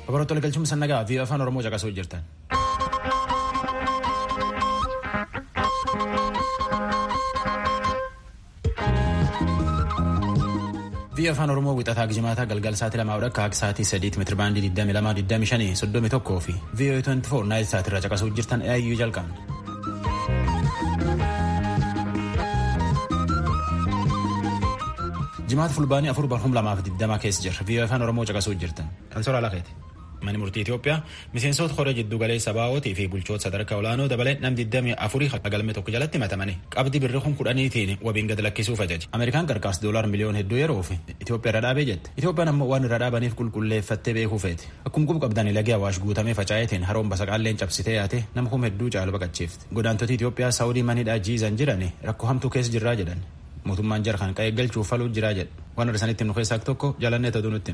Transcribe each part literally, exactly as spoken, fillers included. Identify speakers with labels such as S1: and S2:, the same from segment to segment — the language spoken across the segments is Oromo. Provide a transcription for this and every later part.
S1: Babaroota galchuun sannagaa fi afaan Oromoo caqasuu jirtan. Fi afaan Oromoo wixataa gijimaataa galgal sa'aatii lamaa akka akka sa'aatii sadiitti meetira baandii digdamii lama digdamii shan soddomii tokkoo fi V O A twenty four naayil sa'aatii irraa caqasuu jirtan eeyyuu jalqabna. Jimaata fulbaanii afur barhum lamaaf digdamaa keessa jira. V O A afaan Oromoo caqasuu jirtan. Ansoora Lakeeti. Manni murtii Itoophiyaa miseensota koree jiddu galeessa baa'ootii fi bulchoota sadarkaa olaanoo dabalee nam digdamii afurii galmee tokko jalatti himatamanii qabdii birrii kun kudhaniitiin wabiin gad lakkisuuf ajaje. Ameerikaan qarqaas doolaar miliyoon hedduu yeroo fi Itoophiyaa irra dhaabee jette. Itoophiyaan ammoo waan irra dhaabaniif qulqulleeffattee beekuu feeti. Akkuma quba qabdan lagee Awaash guutamee faca'eetiin haroon basaqaalleen cabsitee yaate nama kuma hedduu caalu baqachiifte. Godaantoti Itoophiyaa Saawudii maniidhaa jiizan jirani rakkoo hamtuu keessa jirraa jedhan. Mootummaan jara kan qe'ee galchuuf faluu jiraa jedha. Waan irra nu keessaa tokko jalannee ta'uu nutti.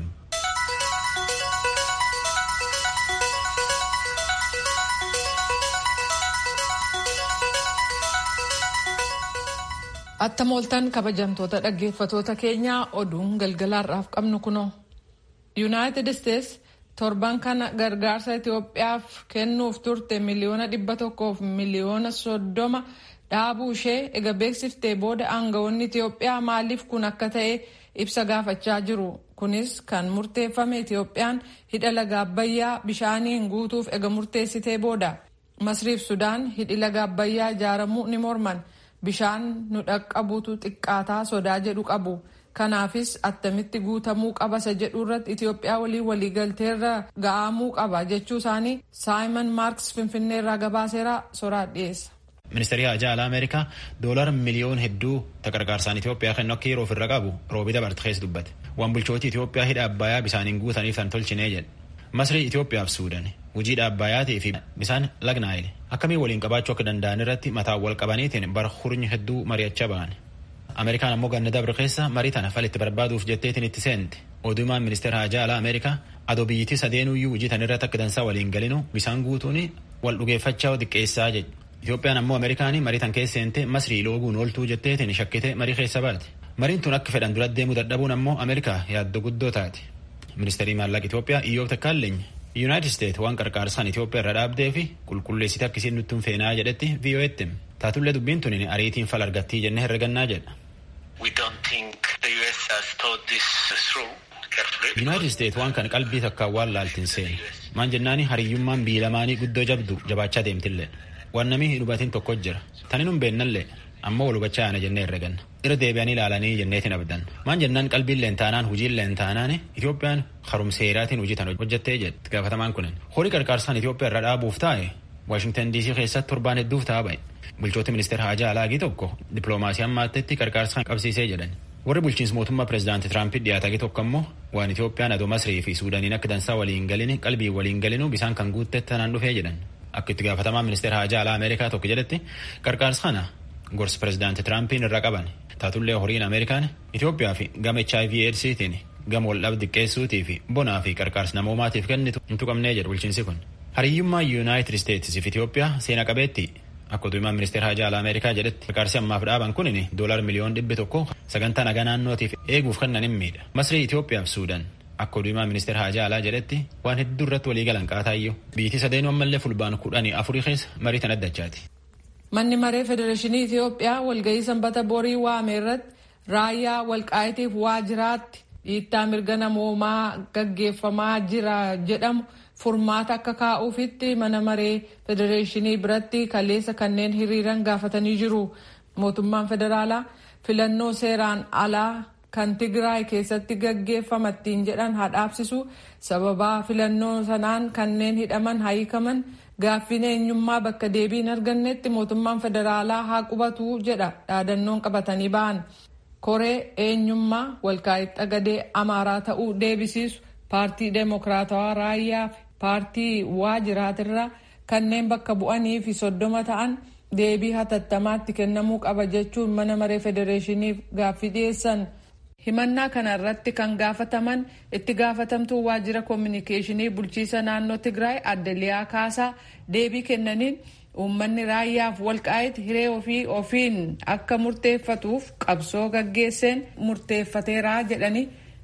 S2: Attamooltan kabajamtoota dhaggeeffatoota keenyaa oduun galgalaarraaf qabnu kunoo. Yuunaayitid Isteets torban kana gargaarsa Itoophiyaaf kennuuf turte miliyoona dhibba tokkoof miliyoona soddoma dhaabuu ishee ega beeksiftee booda aangawoonni Itoophiyaa maaliif kun akka ta'e ibsa gaafachaa jiru. Kunis kan murteeffame Itoophiyaan hidha laga Abbayyaa bishaaniin guutuuf ega murteessitee booda. Masriif Sudaan hidhi laga Abbayyaa ijaaramuu ni morman. Bishaan nu dhaqqabuutu xiqqaataa sodaa jedhu qabu. Kanaafis attamitti guutamuu qabasa jedhu irratti Itoophiyaa walii waliigalteerra ga'amuu qaba jechuu isaanii Saayimon Maarks Finfinneerraa gabaaseera soraa dhiyeessa.
S1: Ministeerri Haajaa Alaa Ameerikaa doolaar miliyoon hedduu gargaarsaan Itoophiyaa kennu akka yeroo ofirra qabu roobii dabarte keessa dubbate. Waan bulchooti Itoophiyaa hidha Abbayyaa bishaaniin guutaniif tan tolchinee jedhe. Masrii Itoophiyaaf Suudaan hojii Abbayyaatii fi bishaan laga Naayil akkamii waliin qabaachuu akka danda'an irratti mataa wal qabaniitiin bara hurni hedduu mari'achaa ba'an. Ameerikaan ammoo ganna dabre keessa marii tana falitti barbaaduuf jetteetiin itti seente. Odumaan ministeera Haajaa Alaa Ameerikaa adoo biyyittii sadeenuyyuu hojii tan irratti akka dansaa waliin galinu bishaan guutuun wal dhugeeffachaa xiqqeessaa jedhe. Itoophiyaan ammoo Ameerikaanii marii tan keessa seente Masrii looguun ooltuu jetteetiin shakkite marii keessa baate. Mariin tun akka fedhan dura deemuu dadhabuun ammoo Ameerikaa yaaddoo guddoo taate. Ministeerri maallaqa Itoophiyaa Iyyoob Takkaaleny Yuunaayitid Isteets waan qarqaarsaan Itoophiyaa irra dhaabdee fi qulqulleessite akkasiin nutti hin feenaa jedhetti V O A'tti taatullee dubbiin tun ariitiin fal argattii jennee herregannaa jedha. Yuunaayitid Isteets waan kan qalbii takkaan waan laaltiin seene maan jennaani hariyyummaan biyya lamaanii guddoo jabdu jabaachaa deemtillee waan namii hin hubatin tokko jira tanin hin beennallee ammoo wal hubachaa yaana jennee herreganna irra deebi'anii ilaalanii jenneetiin abdan maan jennaan qalbiilleen taanaan hojiilleen taanaan Itoophiyaan harumseeraatiin hojii tan hojjettee jedhe gaafatamaan kunin horii qarqaarsaan Itoophiyaa irra dhaabuuf taa'e Waashingtan D C keessatti torbaan hedduuf ta'a ba'e bulchooti ministeera Haajaa Alaagii tokko dippiloomaasii ammaattetti qarqaarsaan qabsiisee jedhan warri bulchiinsa mootummaa pireezidaantii Tiraampii dhiyaatagii tokko ammoo waan Itoophiyaan adoo Masrii fi Suudaaniin akka dansaa waliin galini qalbii waliin galinu bisaan kan guuttetti tanaan dhufee jedhan akka itti gaafatamaa ministeera Haajaa Alaa Ameerikaa tokko jedhetti qarqaarsa kana gorsa pireezidaantii Tiraampin irra qaban taatullee horiin Ameerikaan Itoophiyaa fi gama H I V AIDSiitiin gama wal dhabde xiqqeessuutii fi bonaa fi qarqaarsa namoomaatiif kennitu hin tuqamnee jedhu bulchiinsi kun. Hariyyummaa Yuunaayitid Isteetsii fi Itoophiyaa seena qabeetti akka oduumaan ministeera Haajaa Alaa Ameerikaa jedhetti qarqaarsi ammaaf dhaaban kunin doolaar miliyoon dhibbi tokko sagantaa nagaa naannootiif eeguuf kennan hin miidha. Masrii Itoophiyaa fi Suudaan akka oduumaan ministeera Haajaa Alaa jedhetti waan hedduu irratti walii galan qaataayyuu biyyi sadeenuu ammallee fulbaan kudhanii afurii keessa marii tan addachaati.
S2: Manni maree Federeeshinii Itoophiyaa walgahii sanbata borii waame irratti raayyaa walqaayitiif waajjiraatti dhiittaa mirga namoomaa gaggeeffamaa jira jedhamu furmaata akka kaa'uufitti mana maree Federeeshinii biratti kaleessa kanneen hiriiran gaafatanii jiru. Mootummaan federaalaa filannoo seeraan alaa kan Tigraay keessatti gaggeeffamattiin jedhan haa dhaabsisu sababaa filannoo sanaan kanneen hidhaman haa hiikaman. Gaaffiin eenyummaa bakka deebii hin argannetti mootummaan federaalaa haa qubatu jedha dhaadannoon qabatanii ba'an. Koree eenyummaa walqaayitti gadee Amaaraa ta'uu deebisiisu paartii Deemokiraatawaa Raayyaa fi paartii Waajiraatirraa kanneen bakka bu'anii fi soddoma ta'an deebii hatattamaatti kennamuu qaba jechuun mana maree federeeshiniif gaaffii dhiyeessan. Himannaa kana irratti kan gaafataman itti gaafatamtuu waajjira koominikeeshinii bulchiisa naannoo Tigraay Adde Liyaa Kaasaa deebii kennaniin uummanni raayyaaf walqaayit hiree ofii ofiin akka murteeffatuuf qabsoo gaggeesseen murteeffateeraa jedhanii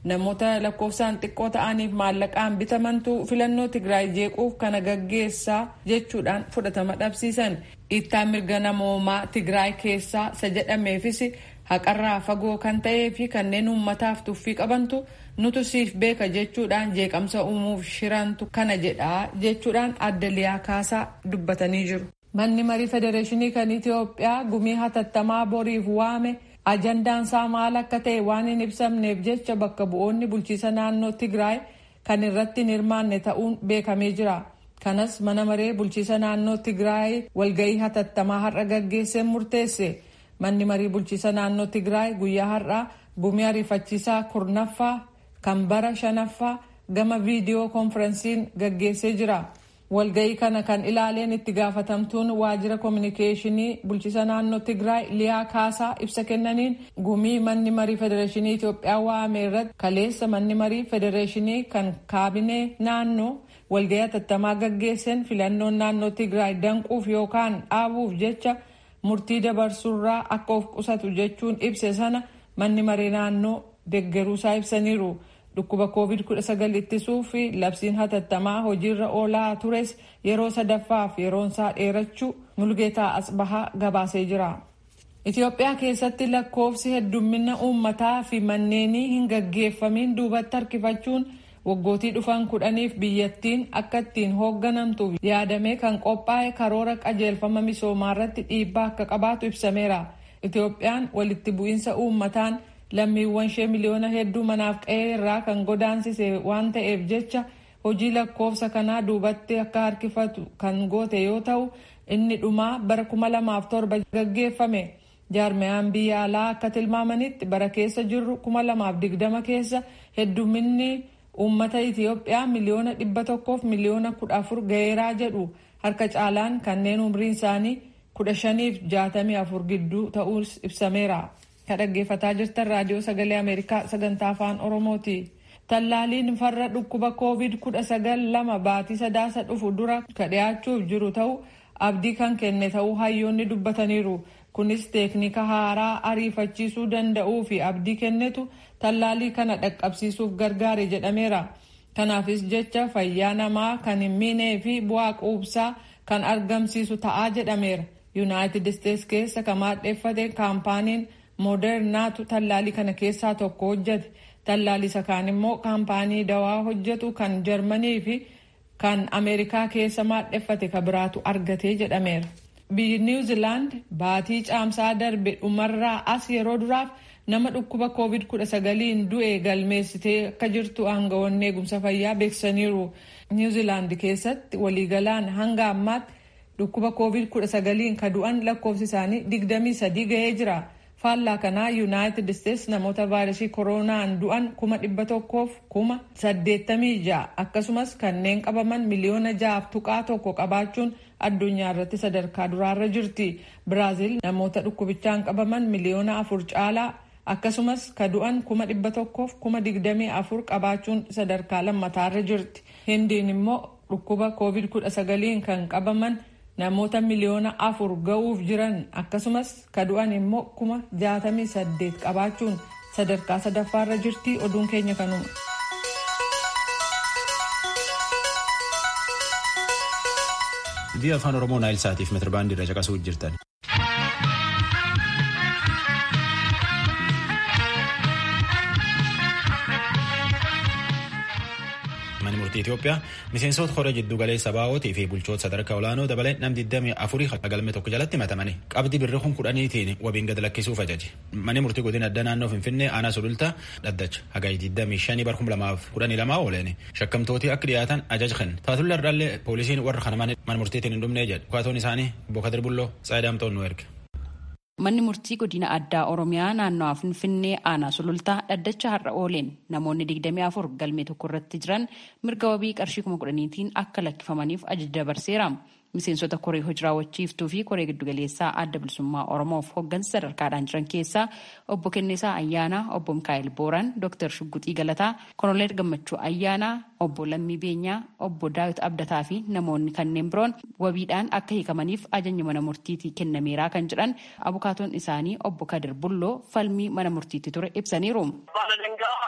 S2: namoota lakkoofsaan xiqqoo ta'aniif maallaqaan bitamantu filannoo Tigraay jeequuf kana gaggeessaa jechuudhaan fudhatama dhabsiisan. Dhiittaa mirga namoomaa Tigraay keessaa isa jedhameefis haqarraa fagoo kan ta'ee fi kanneen uummataaf tuffii qabantu nutu siif beeka jechuudhaan jeeqamsa uumuuf shirantu kana jedhaa jechuudhaan adda Liyaa Kaasaa dubbatanii jiru. Manni marii federeeshinii kan Itoophiyaa gumii hatattamaa boriif waame ajandaan isaa maal akka ta'e waan hin ibsamneef jecha bakka bu'oonni bulchiisa naannoo Tigraay kan irratti hin hirmaanne ta'uun beekamee jira. Kanas mana maree bulchiisa naannoo Tigraay walgahii hatattamaa har'a gaggeesseen murteesse. Manni marii bulchiisa naannoo Tigraay guyyaa har'aa gumii ariifachiisaa kurnaffaa kan bara shanaffaa gama viidiyoo konferensiin gaggeessee jira. Walgahii kana kan ilaaleen itti gaafatamtuun waajjira koominikeeshinii bulchiisa naannoo Tigraay Liyaa Kaasaa ibsa kennaniin gumii manni marii federeeshinii Itoophiyaa waame irratti kaleessa manni marii federeeshinii kan kaabinee naannoo walgahii hatattamaa gaggeesseen filannoon naannoo Tigraay danquuf yookaan dhaabuuf jecha murtii dabarsuurraa akka of qusatu jechuun ibse sana manni marii naannoo deeggaruusaa ibsaniiru. Dhukkuba koovid kudha sagal ittisuu fi labsiin hatattamaa hojiirra oolaa tures yeroo sadaffaaf yeroonsaa dheerachuu Mulgeetaa Asbahaa gabaasee jira. Itoophiyaa keessatti lakkoofsi heddummina uummataa fi manneenii hin gaggeeffamiin duubatti harkifachuun waggootii dhufan kudhaniif biyyattiin akka ittiin hoogganamtuuf yaadamee kan qophaa'e karoora qajeelfama misoomaa irratti dhiibbaa akka qabaatu ibsameera. Itoophiyaan walitti bu'iinsa uummataan lammiiwwan ishee miliyoona hedduu manaaf qe'ee irraa kan godaansise waan ta'eef jecha hojii lakkoofsa kanaa duubatti akka harkifatu kan goote yoo ta'u inni dhumaa bara kuma lamaaf torba gaggeeffame. Jaarmiyaan biyya alaa akka tilmaamanitti bara keessa jirru kuma lamaaf digdama keessa heddumminni uummata Itoophiyaa miliyoona dhibba tokkoof miliyoona kudha afur ga'eeraa jedhu. Harka caalaan kanneen umriin isaanii kudha shaniif jaatamii afur gidduu ta'uus ibsameera. Kan dhaggeeffataa jirtan raadiyoo sagalee Ameerikaa sagantaa afaan Oromooti. Tallaaliin farra dhukkuba koovid kudha sagal lama baatii sadaasa dhufu dura ka dhiyaachuuf jiru ta'u abdii kan kenne ta'uu hayyoonni dubbataniiru. Kunis teeknika haaraa ariifachiisuu danda'uu fi abdii kennetu tallaalii kana dhaqqabsiisuuf gargaare jedhameera. Kanaafis jecha fayyaa namaa kan hin miinee fi bu'aa quubsaa kan argamsiisu ta'aa jedhameera. Yuunaayitid Isteets keessa kan maadheeffate kaampaaniin Moodernaatu tallaalii kana keessaa tokko hojjete. Tallaalii isa kaan immoo kaampaanii dawaa hojjetu kan Jarmanii fi kan Ameerikaa keessa maadheeffate ka biraatu argate jedhameera. Biyyi Niwuziilaand baatii caamsaa darbe dhumarraa as yeroo duraaf nama dhukkuba koovid kudha sagaliin du'e galmeessitee akka jirtu aangawoonni eegumsa fayyaa beeksisaniiru. Niwuziilaand keessatti waliigalaan hanga ammaatti dhukkuba koovid kudha sagaliin ka du'an lakkoofsi isaanii digdamii sadii ga'ee jira. Faallaa kanaa Yuunaayitid Isteets namoota vaayirasii koronaan du'an kuma dhibba tokkoof kuma saddeettamii ja'a akkasumas kanneen qabaman miliyoona ja'aaf tuqaa tokko qabaachuun addunyaa irratti sadarkaa duraarra jirti. Biraaziil namoota dhukkubichaan qabaman miliyoona afur caalaa akkasumas ka du'an kuma dhibba tokkoof kuma digdamii afur qabaachuun sadarkaa lammataarra jirti. Hindiin immoo dhukkuba koovid kudha sagaliin kan qabaman namoota miliyoona afur ga'uuf jiran akkasumas ka du'an immoo kuma jaatamii saddeet qabaachuun sadarkaa sadaffaarra jirti. Oduun keenya kanuma.
S1: Biyya afaan Oromoo Naayil Saatiif meetirbaandii irra caqasuu jirtan. Manni murtii Itoophiyaa miseensota koree jiddu galeessa baa'ootii fi bulchoota sadarkaa olaanoo dabalee nam digdamii afurii galmee tokko jalatti himatamani. Qabdii birrii kun kudhaniitiin wabiin gad lakkisuuf ajaje. Manni murtii godina addaa naannoo Finfinnee aanaa sulultaa dhaddacha hagayi digdamii shanii bara kuma lamaaf kudhanii lamaa ooleeni. Shakkamtooti akka dhiyaatan ajaja kenne. Taatullee ardaallee poolisiin warra kana mana murtiitiin hin dhumnee jedhu. Dhukaatoon isaanii Obbo Kadir Bulloo Saayidaamtoon nu erge.
S3: Manni murtii godina addaa Oromiyaa naannoo Finfinnee aanaa sulultaa dhaddacha har'a ooleen namoonni digdamii afur galmee tokko irratti jiran mirga wabii qarshii kuma kudhaniitiin akka lakkifamaniif ajaja dabarseera. Miseensota koree hojii raawwachiiftuu fi koree giddugaleessaa adda bilisummaa Oromoof hooggansa sadarkaadhaan jiran keessaa obbo Kennesaa Ayyaanaa, obbo Mikaa'el Booraan, Dooktar Shugguxii Galataa, Koloneel Gammachuu Ayyaanaa, obbo Lammii Beenyaa, obbo Daawit Abdataa fi namoonni kanneen biroon wabiidhaan akka hiikamaniif ajajni mana murtiitii kennameeraa kan jedhan abukaatoon isaanii obbo Kadir Bulloo falmii mana murtiitti ture ibsaniiru.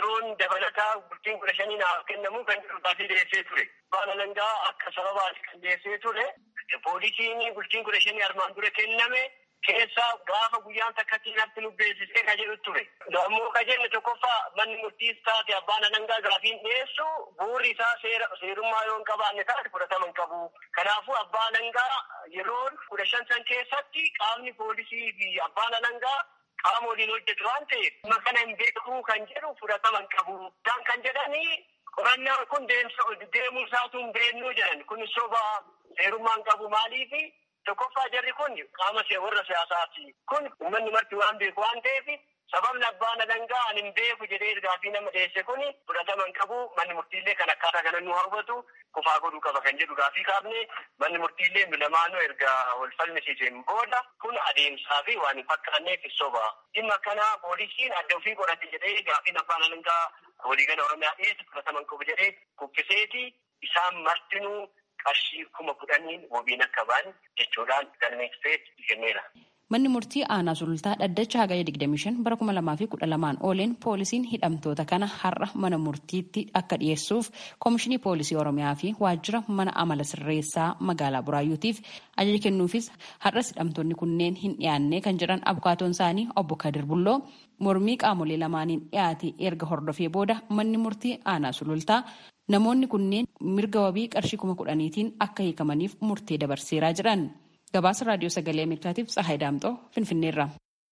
S4: yeroon dabalataa bultiin kudha shanii naaf kennamu kan jedhu gaafii dhiyeessee ture. Abbaan alangaa akka sababaati kan dhiyeessee ture. Poolisiin bultiin kudha shanii armaan dura kenname keessaa gaafa guyyaan takkatti natti nu beeksisee ka jedhu ture. Ammoo ka jenne tokkoffaa manni murtiis taate abbaan alangaa gaafiin dhiyeessu bu'uurri isaa seera seerummaa yoo hin qabaanne taate fudhatama hin qabu. Kanaafuu abbaan alangaa yeroo kudha shan san keessatti qaamni poolisii fi abbaan alangaa qaama waliin hojjetu waan ta'eef makana hin beekuu kan jedhu fudhatama hin qabu. Isaan kan jedhanii qorannaa kun deemuu isaatu hin beeknuu jedhan kun soba seerummaan qabu maaliifi tokkoffaa jarri kun qaama warra siyaasaati. Kun uummanni marti waan beeku waan ta'eef sababni abbaan alangaa ani hin beeku jedhee gaafii nama dhiyeesse kun fudhatama hin qabu. Manni murtiillee kan akkaataa kana nu hawwatu kufaa godhuu qaba kan jedhu gaafii kaafne manni murtiillee lamaanuu erga wal falmisiiseen booda kun adeemsaa fi waan hin fakkaanneef soba. Dhimma kana poolisiin adda ofii qorate jedhee gaafiin abbaan alangaa waliigala Oromiyaa dhiyeesse fudhatama hin qabu jedhee kuffiseeti isaan martinuu qarshii kuma kudhaniin wabiin akka ba'an jechuudhaan galmeessee kenneera.
S3: Manni murtii aanaa sulultaa dhaddacha hagaya digdamii shan bara kuma lamaa fi kudha lamaan ooleen poolisiin hidhamtoota kana har'a mana murtiitti akka dhiyeessuuf koomishinii poolisii Oromiyaa fi waajjira mana amala sirreessaa magaalaa Buraayyuutiif ajaja kennuufis har'as hidhamtoonni kunneen hin dhiyaanne kan jedhan abukaatoon isaanii obbo Kadir Bulloo mormii qaamolee lamaaniin dhiyaate erga hordofee booda manni murtii aanaa sulultaa namoonni kunneen mirga wabii qarshii kuma kudhaniitiin akka hiikamaniif murtee dabarseeraa jiran. Gabaasa raadiyoo sagalee Ameerikaatiif Tsahaay Daamxoo Finfinneerra.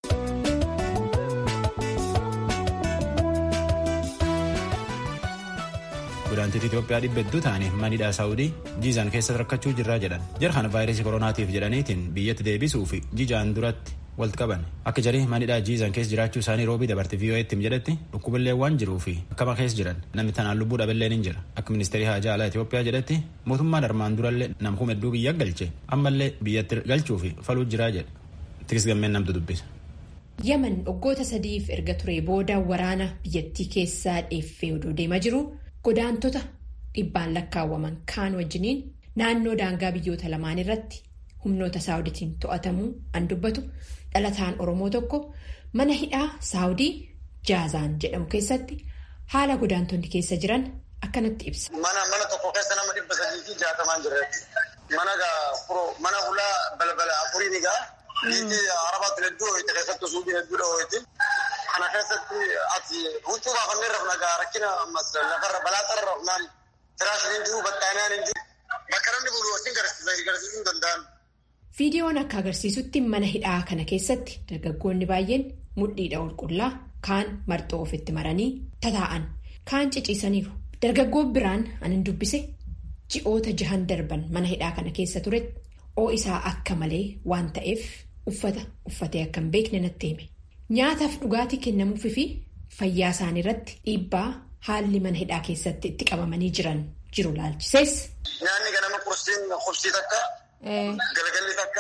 S1: Godaantota Itoophiyaa dhibba hedduu ta'anii manidhaa Saawudii jiizaan keessatti rakkachuu jirraa jedhan. Jara kana vaayirasii koronaatiif jedhaniitiin biyyatti deebisuu fi jijaan duratti walitti qaban. Akka jarri manidhaa jiizaan keessa jiraachuu isaanii roobii dabarte V O Etti jedhetti dhukkubillee waan jiruu fi akkama keessa jiran namni tanaan lubbuu dhaballeen hin jira. Akka ministeerii haajaa alaa Itoophiyaa jedhetti mootummaan armaan durallee nam kuma hedduu biyya galche ammallee biyyatti galchuu fi faluu jiraa jedhe. Tikis gammeen namtu dubbisa.
S5: Yaman waggoota sadiif erga ture booda waraana biyyattii keessaa dheeffee odoo deemaa jiru godaantota dhibbaan lakkaawwaman kaan wajjiniin naannoo daangaa biyyoota lamaan irratti humnoota Saawuditiin to'atamuu an dubbatu dhalataan Oromoo tokko mana hidhaa Saawudii Jaazaan jedhamu keessatti haala godaantonni keessa jiran akkanatti ibsa.
S6: Mana mana tokko keessa nama dhibba sadii fi jaatamaan jirreetti. Mana gaa mana ulaa balbala afuriin egaa biyyi Arabaatti hedduu ho'itti keessattuu suuqii hedduudha ho'itti. Kana keessatti ati huccuu baafannee rafna gaa rakkina ammas lafarra balaaxarra rafnaan firaashiin hin jiru battaanaan hin jiru. Bakka namni bulu wasiin garsiisuu hin danda'an.
S5: Viidiyoon akka agarsiisutti mana hidhaa kana keessatti dargaggoonni baay'een mudhiidha qulqullaa kaan marxoo ofitti maranii tataa'an kaan ciciisaniiru. Dargaggoon biraan anin dubbise ji'oota jahan darban mana hidhaa kana keessa turetti ho'isaa akka malee waan ta'eef uffata uffatee akka hin beekne natti hime. Nyaataaf dhugaatii kennamuufi fi fayyaa isaanii irratti dhiibbaa haalli mana hidhaa keessatti itti qabamanii jiran jiru laalchisees.
S6: Nyaanni ganama qursiin qubsii takka. Galgalli takka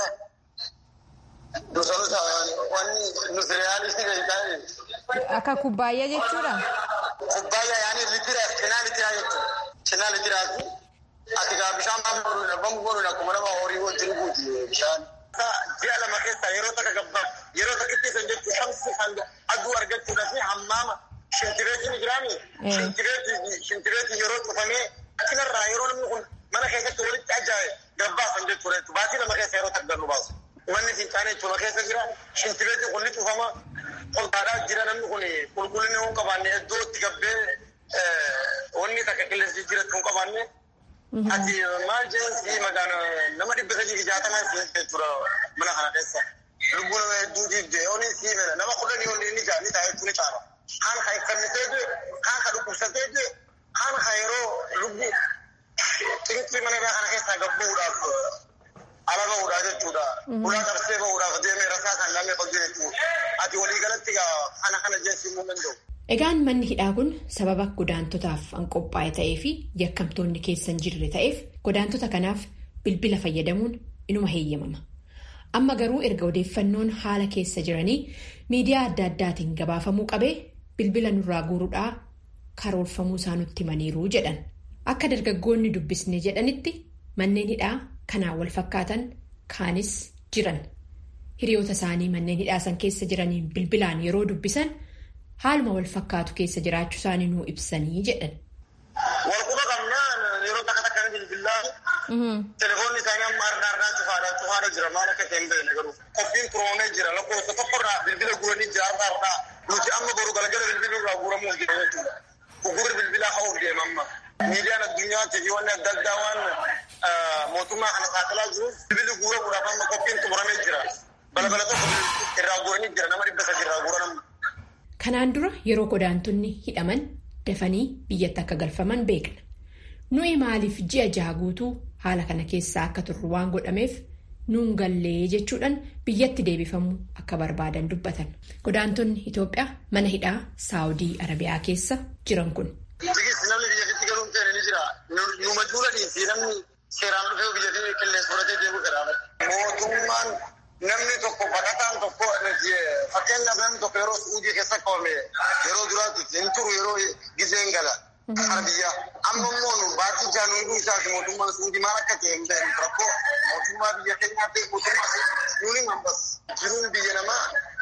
S6: gosoota wanni nuti reaalii ta'e.
S2: Akka kubbaayyaa jechuudha.
S6: Kubbaayyaa yaani litira cinaa litiraa jechuudha. Cinaa litiraati. Ati gaa bishaan baafnu dhabbamu godhuun akkuma nama horii wajjin guuti bishaan. Ji'a lama keessa yeroo takka gabbaa yeroo takkitti san jechuun shamsi kan aduu argachuudhaaf hammaama shintireetiin jiraami. Shintireetiin yeroo cufamee achirraa yeroo namni kun mana keessatti walitti ajaa'ibe. Gabbaasan jechuudha. Baatii lama keessa yeroo takka nu baasu. Wanni fincaanii jechuudha keessa jira. Shintireetiin qolli cufama. Qoltaadhaa jira namni kun qulqullinni hin qabaanne iddoo itti gabbee wanni takka qilleensi jijjiirratti hin qabaanne. Ati maal jeensi magaala nama dhibba sadii fi jaatamaa jechuudha mana kana keessa. Lubbuu nama hedduu diigdee yoonni sii mela nama kudhanii yoonni inni jaani taa'ee jechuun ni caala. Kaan kan kannitee jee kaan kan dhukkubsatee jee kaan kan yeroo lubbuu xinqii mana irraa kana keessaa gabbuudhaaf ala bahuudhaa jechuudha. Ulaa qabsee bahuudhaaf deemee rasaa kan lammee qabdu jechuudha. Ati walii galatti kana kana jeessi immoo danda'u.
S5: Egaan manni hidhaa kun sababa godaantotaaf an qophaa'e ta'ee fi yakkamtoonni keessa hin jirre ta'eef godaantota kanaaf bilbila fayyadamuun inuma heeyyamama. Amma garuu erga odeeffannoon haala keessa jiranii miidiyaa adda addaatiin gabaafamuu qabee bilbila nurraa guuruudhaa karoorfamuu isaa nutti himaniiru jedhan. Akka dargaggoonni dubbisne jedhanitti manneen hidhaa kanaan wal fakkaatan kaanis jiran. Hiriyoota isaanii manneen hidhaa san keessa jiraniin bilbilaan yeroo dubbisan haaluma wal fakkaatu keessa jiraachuu isaanii nuu ibsanii jedhan.
S6: Walquba qabnaan yeroo takka takka bilbilaa telefoonni isaanii amma argaa argaa cufaadha cufaadha jira maal akka ta'e hin beekne garuu qophiin turoonee jira lakkoofsa tokkorraa bilbila guuranii jira argaa argaa nuti amma boru galgala bilbila irraa guuramuuf jira jechuudha. Gugurri bilbilaa ha'uuf deema amma. Miidiyaan addunyaa fi wanni adda addaa waan mootummaa kana saaxilaa jiruuf bilbilli guuramuudhaaf amma qophiin xumuramee jira. Balbala tokko irraa guuranii jira nama dhibba sadii irraa guuran.
S5: Kanaan dura yeroo godaantonni hidhaman dafanii biyyatti akka galfaman beekna. Nuyi maaliif ji'a jaha guutuu haala kana keessaa akka turru waan godhameef nuun gallee jechuudhaan biyyatti deebifamuu akka barbaadan dubbatan. Godaantonni Itoophiyaa mana hidhaa Saawudii Arabiyaa keessa jiran kun.
S6: Namni biyyatti galuun ta'e ni jira. Numa duulanii fi namni seeraan dhufee biyyatti qilleensa fudhatee deemuu qaba. Mootummaan namni tokko baqataan tokko fakkeenyaaf namni tokko yeroo Suudii keessa qabame yeroo duraatti hin turu yeroo gizeen gala. Arabiyyaa amma immoo baatii jaanuu isaati mootummaan Suudii maal akka ta'e hin beeknu rakkoo mootummaa biyya keenyaa ta'e mootummaa nuuni mambas jiruun biyya namaa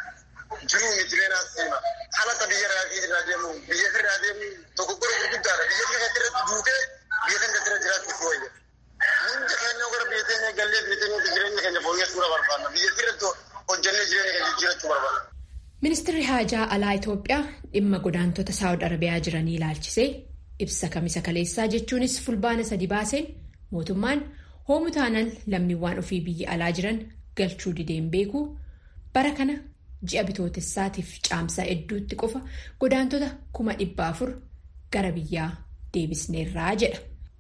S6: jiruu miti beenaa seema haalata biyya irraa deemu biyya irraa deemu tokko gara gurguddaadha biyya keessatti irratti duutee biyya kan irra jiraachuuf wayya. Hunda keenya gara biyya keenya gallee biyya keenya jireenya keenya fooyyessuudha barbaadna biyya irratti hojjannee jireenya keenya jiraachuu barbaadna.
S5: Ministeerri Haajaa Alaa Itoophiyaa dhimma godaantota Saawud Arabiyaa jiranii ilaalchisee ibsa kamisa kaleessaa jechuunis fulbaana sadi baaseen mootummaan hoomu taanaan lammiiwwan ofii biyya alaa jiran galchuu dideen beekuu bara kana ji'a bitootessaatiif caamsaa hedduutti qofa godaantota kuma dhibba afur gara biyyaa deebisneerraa jedha.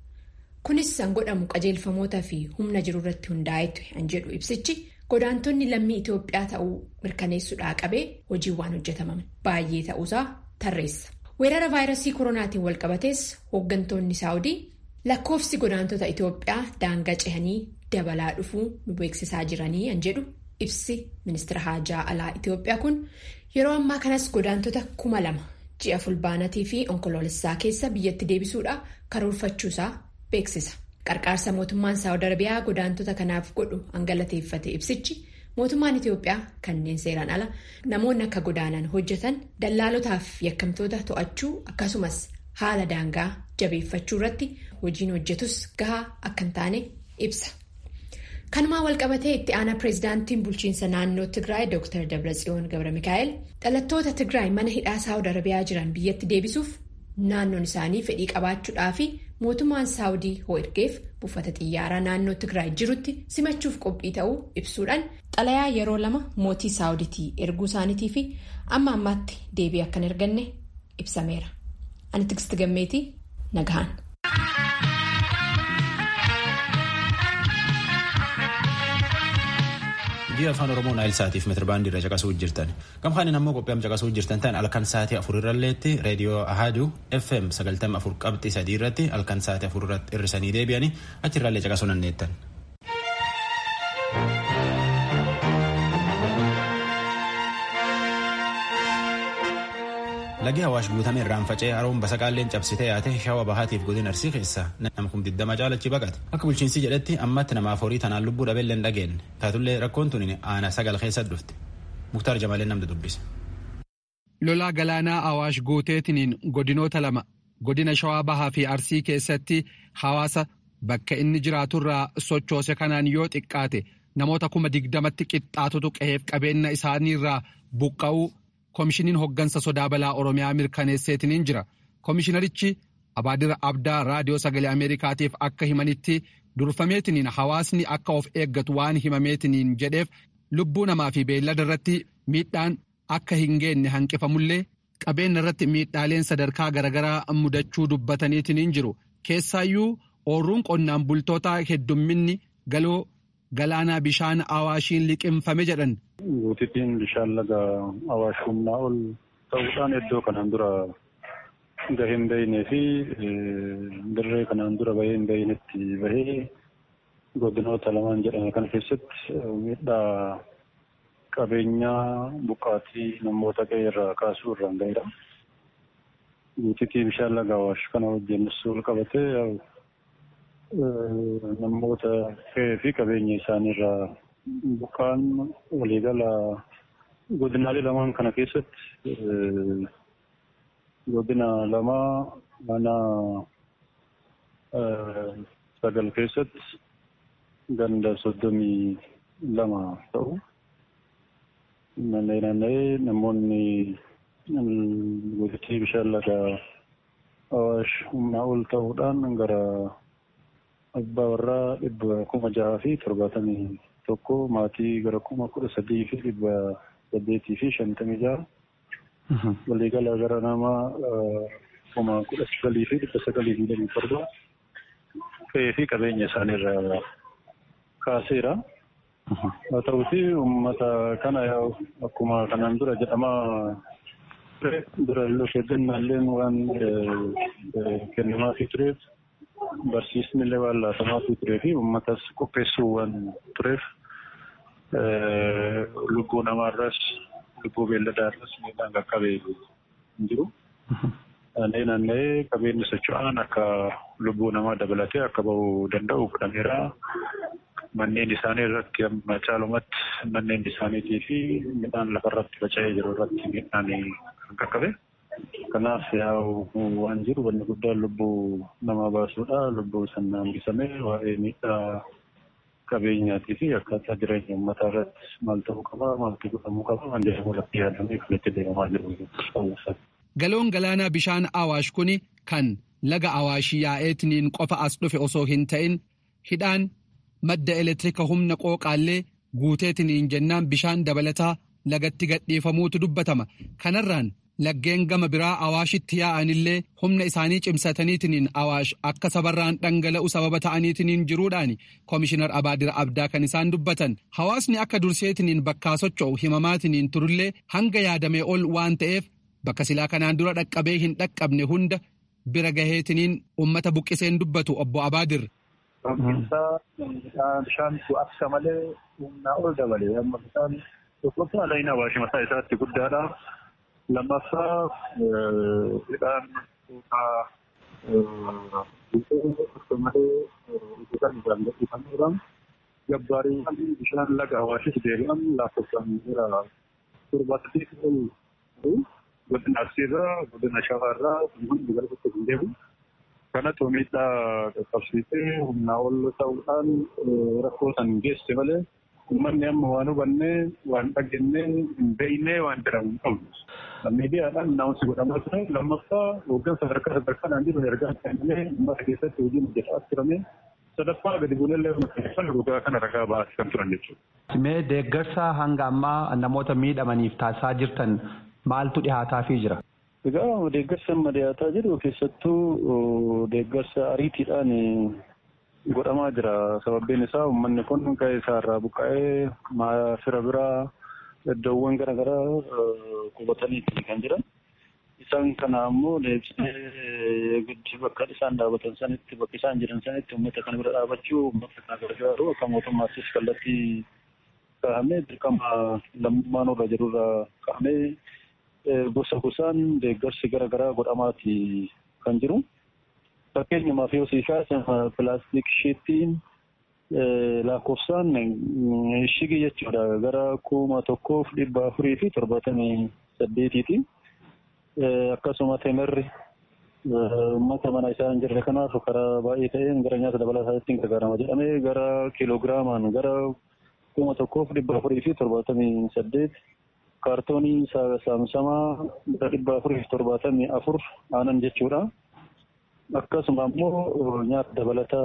S5: Kunis san godhamu qajeelfamootaa fi humna jiru irratti hundaa'etu an jedhu ibsichi godaantonni lammii Itoophiyaa ta'uu mirkaneessuudhaa qabee hojiiwwan hojjetaman baay'ee ta'uusaa tarreessa. Weerara vaayirasii koronaatiin walqabatees hooggantoonni Saawudii lakkoofsi godaantota Itoophiyaa daangaa cehanii dabalaa dhufuu nu beeksisaa jiranii an jedhu ibsi ministeera haajaa alaa Itoophiyaa kun yeroo ammaa kanas godaantota kuma lama ji'a fulbaanatii fi onkoloolessaa keessa biyyatti deebisuudhaa karoorfachuusaa beeksisa. Qarqaarsa mootummaan Saawud Arabiyaa godaantota kanaaf godhu hangalateeffate ibsichi mootummaan Itoophiyaa kanneen seeraan ala namoonni akka godaanan hojjetan dallaalotaaf yakkamtoota to'achuu akkasumas haala daangaa jabeeffachuu irratti hojiin hojjetus gahaa akka hin taane ibsa. Kanumaa walqabatee itti aanaa pireezidaantiin bulchiinsa naannoo Tigraay Dooktar Dabratsiyoon Gabramikaa'el dhalattoota Tigraay mana hidhaa Saawud Arabiyaa jiran biyyatti deebisuuf naannoon isaanii fedhii qabaachuudhaa fi mootummaan Saawudii hoo ergeef buufata xiyyaaraa naannoo Tigraay jirutti simachuuf qophii ta'uu ibsuudhaan xalayaa yeroo lama mootii Saawudiitii erguu isaaniitii fi amma ammaatti deebii akka hin arganne ibsameera. Ani Tigist Gammeetii Nagahaan.
S1: Biyya afaan Oromoo Naayil Saatiif meetirbaandii irra caqasuu jirtan. Gamkaan ammoo qophii am caqasuu jirtan ta'an halkan sa'aatii afur irralleetti reediyoo Ahaduu F M sagaltama afur qabxii sadii irratti halkan sa'aatii afur irratti hirrisanii deebi'anii achirraallee caqasuu dandeettan. Lagi Awaash guutame irraan faca'ee haroon basaqaalleen cabsitee yaate shawaa bahaatiif godina Arsii keessa nama kum digdama caalachi baqate. Akka bulchiinsi jedhetti ammatti namaaf horii tanaan lubbuu dhabeellee hin dhageenye. Taatullee rakkoon tuni aanaa sagal keessa dhufte. Muktaar Jamalee namni dubbise.
S7: Lolaa galaanaa Awaash guuteetiniin godinoota lama godina shawaa bahaa fi Arsii keessatti hawaasa bakka inni jiraaturraa sochoose kanaan yoo xiqqaate namoota kuma digdamatti qixxaatutu qe'eef qabeenya isaaniirraa buqqa'uu Koomishiniin hoggansa sodaa balaa Oromiyaa mirkaneesseetiniin jira. Koomishinarichi Abaadira Abdaa raadiyoo sagalee Ameerikaatiif akka himanitti durfameetiniin hawaasni akka of eeggatu waan himameetiniin jedheef lubbuu namaa fi beellada irratti miidhaan akka hin geenye hanqifamullee qabeenya irratti miidhaaleen sadarkaa garaagaraa mudachuu dubbataniitiniin jiru. Keessaayyuu ooruun qonnaan bultootaa heddumminni galoo galaanaa bishaan Awaashiin liqimfame jedhan.
S8: Guutittiin bishaan laga Awaash humnaa ol ta'uudhaan iddoo kanaan dura gahee hin beeknee fi dirree kanaan dura bahee hin beeknetti bahee godinoota lamaan jedhame kana keessatti miidhaa qabeenyaa buqqaatii namoota qe'ee irraa kaasuu irraan gahedha. Guutittii bishaan laga Awaash kana wajjinis wal qabatee namoota qe'ee fi qabeenya isaaniirraa buqqaan waliigala godinaalee lamaan kana keessatti godina lama mana sagal keessatti ganda soddomii lama ta'u. Naanna'ee naanna'ee namoonni godinni bishaan laga Awaash humnaa ol ta'uudhaan gara abbaa warraa dhibba kuma jaha fi torbaatamii tokko maatii gara kuma kudha sadii fi dhibba saddeetii fi shantamii jaha. Waliigala gara nama kuma kudha sagalii fi dhibba sagalii fi dhibba torba fe'ee fi qabeenya isaaniirraa kaaseera. Haa ta'uuti uummata kana akkuma kanaan dura jedhamaa dura lokeedannaalleen waan kennamaafii tureef barsiisni illee waan laatamaafii turee fi uummatas qopheessuu waan tureef lubbuu namaarras lubbuu beelladaarras miidhaan qaqqabee hin jiru. Naannee naanna'ee qabeenyi socho'aan akka lubbuu namaa dabalatee akka bahuu danda'u godhameera. Manneen isaanii irratti amma caalumatti manneen isaaniitii fi midhaan lafarratti faca'ee jiru irratti midhaan kan qaqqabe. Kanaaf yaa'u waan jiru wanni guddaan lubbuu namaa baasuudha. Lubbuu sana hambisamee waa'ee miidhaa qabeenyaatii fi akkaataa jireenya uummataa irratti maal ta'uu qaba, maaltu godhamuu qaba, waan jedhamu lafti yaadamee kan itti deemaa jiru.
S7: Galoon galaanaa bishaan Awaash kuni kan laga Awaash yaa'eetiniin qofa as dhufe osoo hin ta'in hidhaan madda elektiriika humna qooqaallee guuteetiniin jennaan bishaan dabalataa lagatti gadhiifamuutu dubbatama. Kanarraan laggeen gama biraa Awaashitti yaa'anillee humna isaanii cimsataniitiniin Awaash akka sabarraan dhangala'u sababa ta'aniitiniin jiruudhaan Komishinar Abaadir Abdaa kan isaan dubbatan. Hawaasni akka durseetiniin bakkaa socho'u himamaatiniin turullee hanga yaadamee ol waan ta'eef bakka silaa kanaan dura dhaqqabee hin dhaqqabne hunda bira gaheetiniin uummata buqqiseen dubbatu obbo Abaadir.
S8: Bishaan akka malee humnaa ol dabalee amma bishaan tokkoffaa laayina Awaash mataa isaatti guddaadha. Lammaffaa hidhaan akka malee hojjetan isaan gadhiifameera. Gabbaariiwwan bishaan laga Awaashis deebi'an lakkoofsaan jira torbaatamii ol godina Arsiirraa godina Shawaarraa hundi gara tokko hin deemu. Kanatu miidhaa qaqqabsiisee humnaa ol ta'uudhaan rakkoo san geesse malee uummanni amma waan hubannee waan dhageenyee hin beeknee waan jedhamu hin qabnu. Miidiyaadhaan naawunsi godhamaa ture. Lammaffaa hooggansa sadarkaa sadarkaadhaan jiru ergaa kennamee uummata keessatti hojiin hojjetaa turame. Sadaffaa gadi buunellee dhugaa kana ragaa ba'aa kan turan jechuudha.
S9: Mee deeggarsa hanga ammaa namoota miidhamaniif taasisaa jirtan maaltu dhihaataafii jira?
S8: Egaa deeggarsa amma dhiyaataa jiru keessattuu deeggarsa ariitiidhaan godhamaa jira. Sababiin isaa uummanni kun qe'ee isaarraa buqqa'ee fira biraa iddoowwan garaagaraa qubataniiti kan jiran. Isaan kana ammoo deebisee guddi bakka isaan dhaabatan sanitti bakka isaan jiran sanitti uummata kana bira dhaabachuu uummata kana gargaaru akka mootummaattis kallattii kaa'amee dirqama lammummaan irra jirurra kaa'amee gosa gosaan deeggarsi garaagaraa godhamaati kan jiru. Fakkeenyumaaf yoo siifaa pilaastik shiittiin lakkoofsaan shigii jechuudha gara kuma tokkoof dhibba afurii fi torbaatamii saddeetiiti. Akkasuma temerri uummata mana isaa hin jirre kanaaf karaa baay'ee ta'een gara nyaata dabalataa ittiin gargaarama jedhamee gara kiilogiraamaan gara kuma tokkoof dhibba afurii fi torbaatamii saddeet. Kaartoonii saamsamaa gara dhibba afurii fi torbaatamii afur aanan jechuudha. Akkasuma immoo nyaata dabalataa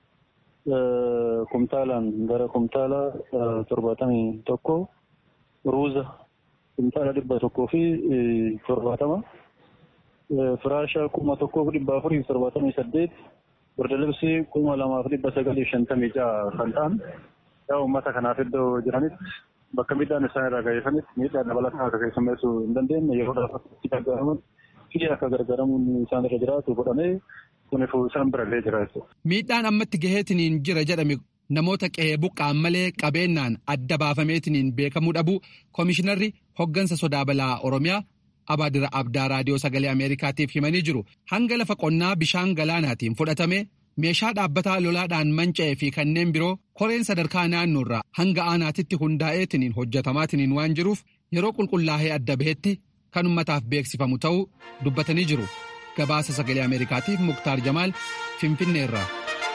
S8: kumtaalaan gara kumtaala torbaatamii tokko ruuza kumtaala dhibba tokkoo fi torbaatama. Firaasha kuma tokkoof dhibba afurii fi torbaatamii saddeet. Birdalibsii kuma lamaaf dhibba sagalii fi shantamii ja'a kan ta'an yaa uummata kanaaf iddoo jiranitti bakka miidhaan isaan irraa ga'eefanitti miidhaa dabalataa akka keessummeessuu hin dandeenye yeroo dhaabbatatti gargaaraman fi akka gargaaramuun isaan irra jiraatu godhamee kunifuu isaan bira ga'ee jira jechuudha.
S7: Miidhaan ammatti gaheetiniin jira jedhame namoota qe'ee buqqa'an malee qabeenyaan adda baafameetiniin beekamuu dhabu Komishinarri hoggansa sodaa balaa Oromiyaa Abaadir Abdaa Raadiyoo Sagalee Ameerikaatiif himanii jiru. Hanga lafa qonnaa bishaan galaanaatiin fudhatame meeshaa dhaabbataa lolaadhaan manca'ee fi kanneen biroo koreen sadarkaa naannoorraa hanga aanaatitti hundaa'eetiniin hojjetamaatiniin waan jiruuf yeroo qulqullaa'ee adda bahetti kan ummataaf beeksifamu ta'uu dubbatanii jiru. Gabaasa sagalee Ameerikaatiif Muktaar Jamaal Finfinneerraa.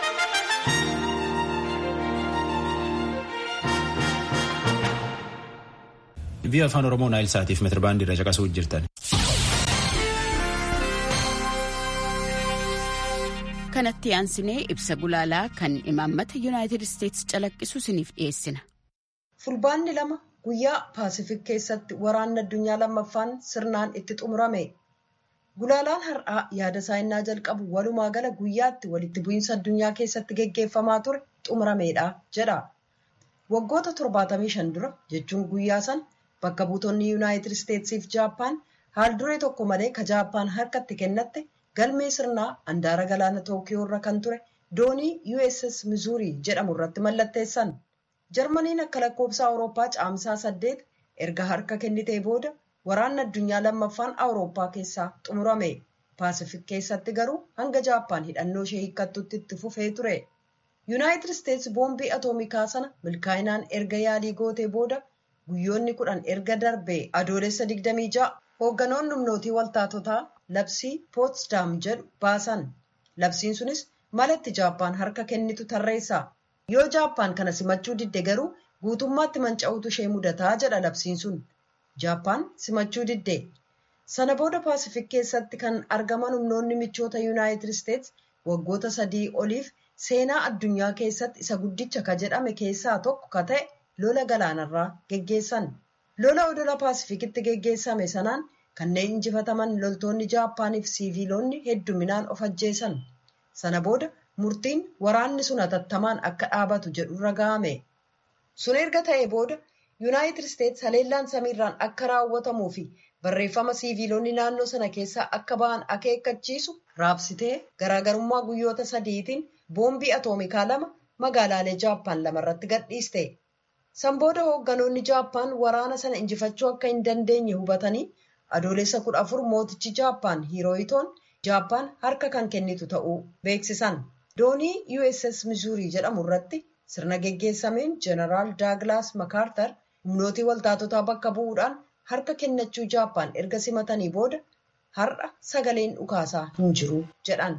S1: Biyya afaan Oromoo Naayil Saatiif meetirbaandii irra caqasuu jirtan.
S10: Kanatti aansinee ibsa gulaalaa kan imaammata Yuunaayitid Isteetsi calaqqisu isiniif dhiyeessina.
S11: Fulbaanni lama guyyaa Paasifik keessatti waraanni addunyaa lammaffaan sirnaan itti xumurame. Gulaalaan har'aa yaada isaa innaa jalqabu walumaa gala guyyaatti walitti bu'iinsa addunyaa keessatti geggeeffamaa ture xumurameedha jedha. Waggoota torbaatamii shan dura jechuun guyyaa san bakka buutonni Yuunaayitid Isteetsiif Jaappaan haal duree tokko malee ka Jaappaan harkatti kennatte galmee sirnaa handaara galaana Tookiyoo irra kan ture doonii U S S Mizuurii jedhamu irratti mallatteessan. Jarmaniin akka lakkoofsa Awurooppaa caamsaa saddeet erga harka kennitee booda waraanni addunyaa lammaffaan Awurooppaa keessaa xumurame. Paasifik keessatti garuu hanga Jaappaan hidhannoo ishee hiikkattutti itti fufee ture. Yuunaayitid Isteetsi boombii atoomikaa sana milkaa'inaan erga yaalii gootee booda guyyoonni kudhan erga darbee adoolessa digdamii ja'a hoogganoonni humnootii waltaatotaa labsii Pootsdaam jedhu baasan. Labsiin sunis malatti Jaappaan harka kennitu tarreessa. Yoo Jaappaan kana simachuu didde garuu guutummaatti manca'uutu ishee mudataa jedha labsiin sun. Jaappaan simachuu didde. Sana booda Paasifik keessatti kan argaman humnoonni michoota Yuunaayitid Isteetsi waggoota sadii oliif seenaa addunyaa keessatti isa guddicha ka jedhame keessaa tokko ka ta'e lola galaanarraa geggeessan. Lola odola Paasifikitti geggeessame sanaan kanneen injifataman loltoonni Jaappaaniif siiviilonni hedduminaan of ajjeesan. Sana booda murtiin waraanni sun hatattamaan akka dhaabatu jedhurra ga'ame. Sun erga ta'ee booda Yuunaayitid Isteetsi haleellaan samiirraan akka raawwatamuu fi barreeffama siiviilonni naannoo sana keessaa akka ba'an akeekkachiisu raabsitee garaagarummaa guyyoota sadiitiin boombii atoomikaa lama magaalaalee Jaappaan lamarratti gadhiiste. San booda hoogganoonni Jaappaan waraana sana injifachuu akka hin dandeenye hubatanii adoolessa kudha afur mootichi Jaappaan Hirohitoon Jaappaan harka kan kennitu ta'uu beeksisan. Doonii U S S Mizuurii jedhamu irratti sirna geggeessameen Jeneraal Daaglaas Makaartar humnootii waltaatotaa bakka bu'uudhaan harka kennachuu Jaappaan erga simatanii booda har'a sagaleen dhukaasaa hin jiru jedhan.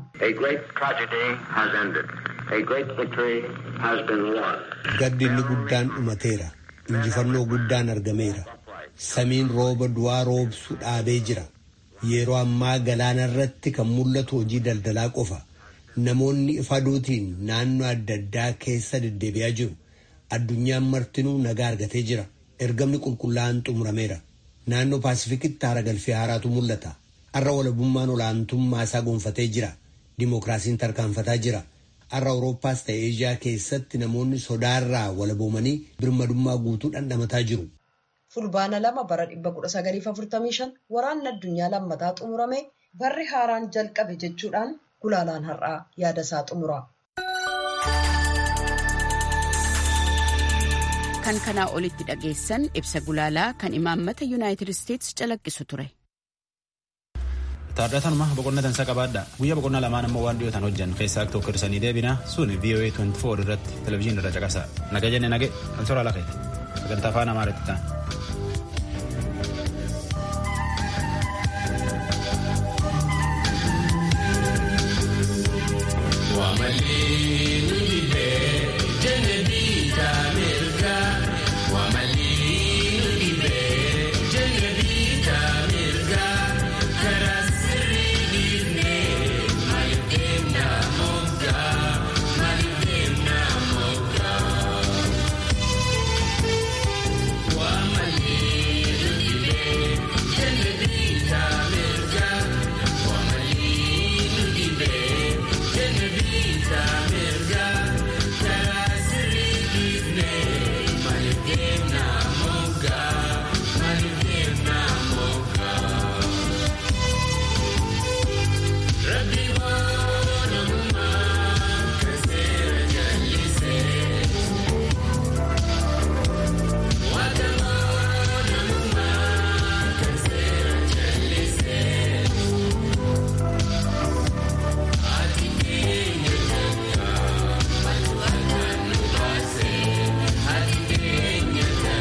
S12: Gaddinni guddaan dhumateera. Injifannoo guddaan argameera. Samiin rooba du'aa roobsu dhaabee jira. Yeroo ammaa galaana irratti kan mul'atu hojii daldalaa qofa. Namoonni ifaduutiin naannoo adda addaa keessa deddeebi'aa jiru. Addunyaan martinuu nagaa argatee jira. Ergamni qulqullaa'aan xumurameera. Naannoo Paasifikitti haara galfii haaraatu mul'ata. Har'a walabummaan olaantummaa isaa gonfatee jira. Dimookiraasiin tarkaanfataa jira. Har'a Awurooppaas ta'e Eeshiyaa keessatti namoonni sodaarraa walaboomanii birmadummaa guutuu dhandhamataa jiru.
S11: Fulbaana lama bara dhibba kudha sagaliif afurtamii shan waraanni addunyaa lammataa xumurame barri haaraan jalqabe jechuudhaan gulaalaan har'aa yaada isaa xumura.
S10: Kan kanaa olitti dhageessan ibsa gulaalaa kan imaammata Yuunaayitid Isteetsi calaqqisu ture.
S1: Taadhatanuma boqonnaa dansaa qabaadha. Guyyaa boqonnaa lamaan ammoo waan dhiyootaan hojjan keessaa tokko hirsanii deebina sun V O A twenty four irratti televizyiinii irra caqasa. Naga jenne nage kan soraa lafeeti. Sagantaa afaan Amaaraatti ta'an.